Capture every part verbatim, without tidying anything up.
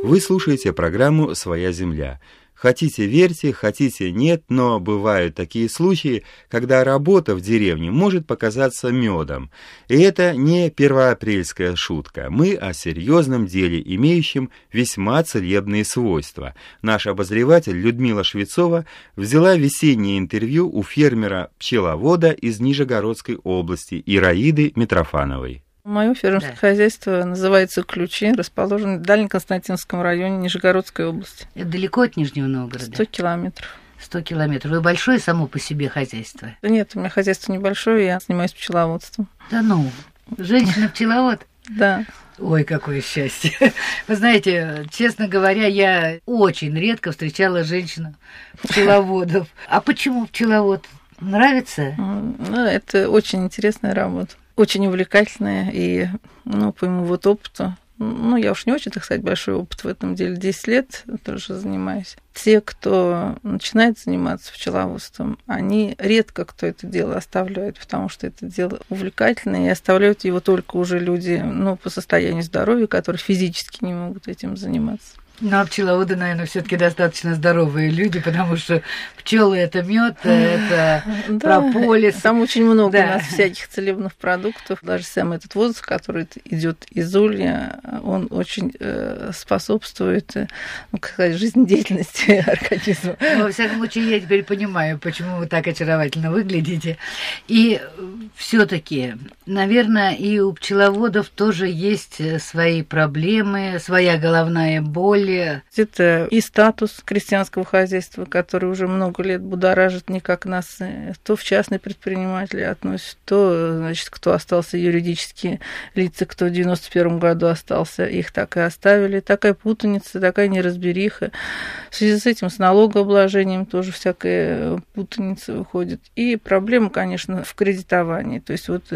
Вы слушаете программу «Своя земля». Хотите верьте, хотите нет, но бывают такие случаи, когда работа в деревне может показаться медом. И это не первоапрельская шутка. Мы о серьезном деле, имеющем весьма целебные свойства. Наш обозреватель Людмила Швецова взяла весеннее интервью у фермера-пчеловода из Нижегородской области Ираиды Митрофановой. Мое фермерское да. хозяйство называется «Ключи», расположено в Дальнеконстантинском районе Нижегородской области. Это далеко от Нижнего Новгорода? Сто километров. Сто километров. И большое само по себе хозяйство? Да нет, у меня хозяйство небольшое, я занимаюсь пчеловодством. Да ну, женщина-пчеловод? Да. Ой, какое счастье. Вы знаете, честно говоря, я очень редко встречала женщин-пчеловодов. А почему пчеловод? Нравится? Ну, это очень интересная работа. Очень увлекательная, и, ну, по моему вот опыту, ну, я уж не очень, так сказать, большой опыт в этом деле, десять лет тоже занимаюсь. Те, кто начинает заниматься пчеловодством, они редко кто это дело оставляют, потому что это дело увлекательное, и оставляют его только уже люди, ну, по состоянию здоровья, которые физически не могут этим заниматься. Ну, а пчеловоды, наверное, все-таки достаточно здоровые люди, потому что пчелы это мед, это да, прополис. Там очень много да. у нас всяких целебных продуктов. Даже сам этот воздух, который идет из улья, он очень э, способствует, э, ну, как сказать, жизнедеятельности организма. Ну, во всяком случае, я теперь понимаю, почему вы так очаровательно выглядите. И все-таки, наверное, и у пчеловодов тоже есть свои проблемы, своя головная боль. Это и статус крестьянского хозяйства, который уже много лет будоражит никак нас, то в частные предприниматели относят, то, значит, кто остался юридические лица, кто в девяносто первом году остался, их так и оставили. Такая путаница, такая неразбериха. В связи с этим, с налогообложением тоже всякая путаница выходит. И проблема, конечно, в кредитовании. То есть вот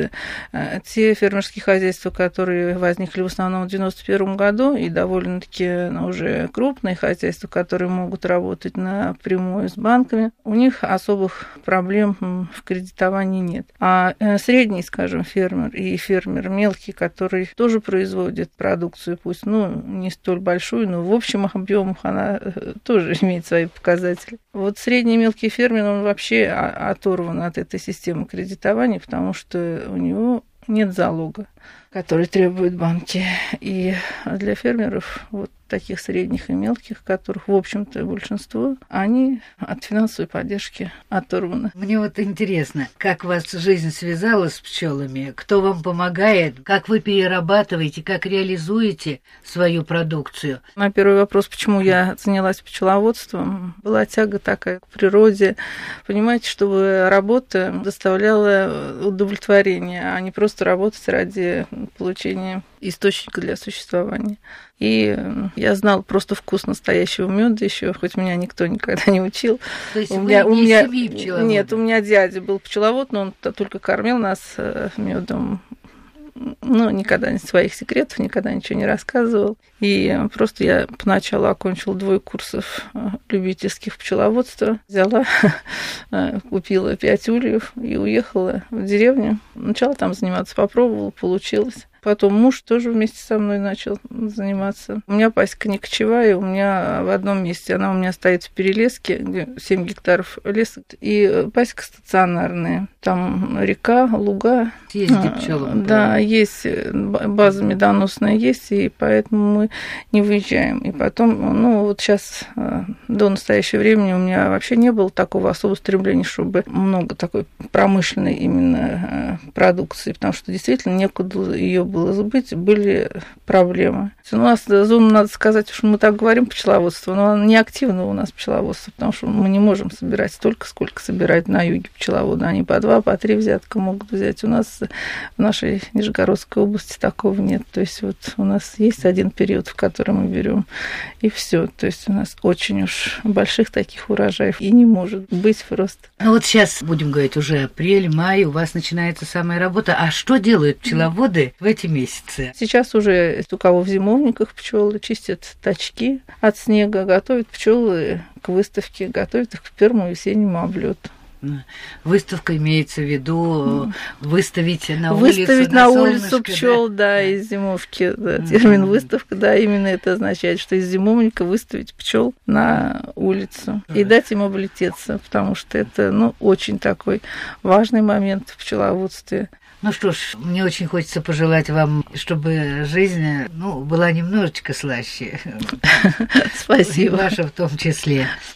те фермерские хозяйства, которые возникли в основном в девяносто первом году и довольно-таки ну, уже крупные хозяйства, которые могут работать напрямую с банками, у них особых проблем в кредитовании нет. А средний, скажем, фермер и фермер мелкий, который тоже производит продукцию, пусть ну, не столь большую, но в общем объемах она тоже имеет свои показатели. Вот средний мелкий фермер, он вообще оторван от этой системы кредитования, потому что у него нет залога, который требуют банки. И для фермеров вот таких средних и мелких, которых, в общем-то, большинство, они от финансовой поддержки оторваны. Мне вот интересно, как у вас жизнь связалась с пчелами, кто вам помогает, как вы перерабатываете, как реализуете свою продукцию? На первый вопрос, почему я занялась пчеловодством, была тяга такая к природе. Понимаете, чтобы работа доставляла удовлетворение, а не просто работать ради получения источника для существования. И я знала просто вкус настоящего меда еще, хоть меня никто никогда не учил. То есть у вы меня, не у меня, семьи пчеловода? Нет, у меня дядя был пчеловод, но он только кормил нас медом. Ну, никогда не своих секретов, никогда ничего не рассказывал. И просто я поначалу окончила двое курсов любительских пчеловодства. Взяла, купила пять ульев и уехала в деревню. Начала там заниматься, попробовала, получилось. Потом муж тоже вместе со мной начал заниматься. У меня пасека не кочевая, у меня в одном месте. Она у меня стоит в Перелеске, где семь гектаров леса. И пасека стационарная. Там река, луга. Есть где пчелам. Да, есть. База медоносная есть, и поэтому мы не выезжаем. И потом, ну, вот сейчас до настоящего времени у меня вообще не было такого особого стремления, чтобы много такой промышленной именно продукции, потому что действительно некуда ее было было забыть, были проблемы. У нас зона, надо сказать, что мы так говорим пчеловодство, но она не активно у нас пчеловодство, потому что мы не можем собирать столько, сколько собирать на юге пчеловоды. Они по два, по три взятка могут взять. У нас в нашей Нижегородской области такого нет. То есть вот у нас есть один период, в который мы берем, и все. То есть у нас очень уж больших таких урожаев и не может быть просто. Ну вот сейчас, будем говорить, уже апрель, май, у вас начинается самая работа. А что делают пчеловоды в эти месяцы? Сейчас уже у кого в зимовниках пчелы чистят тачки от снега, готовят пчелы к выставке, готовят их к первому весеннему облету. Выставка имеется в виду выставить на выставить улицу, выставить на, на солнышко, улицу пчел, да, да, из зимовки. Да, термин mm-hmm. выставка, да, именно это означает, что из зимовника выставить пчел на улицу mm-hmm. и дать им облететься, потому что это, ну, очень такой важный момент в пчеловодстве. Ну что ж, мне очень хочется пожелать вам, чтобы жизнь, ну, была немножечко слаще. Спасибо. И ваша в том числе.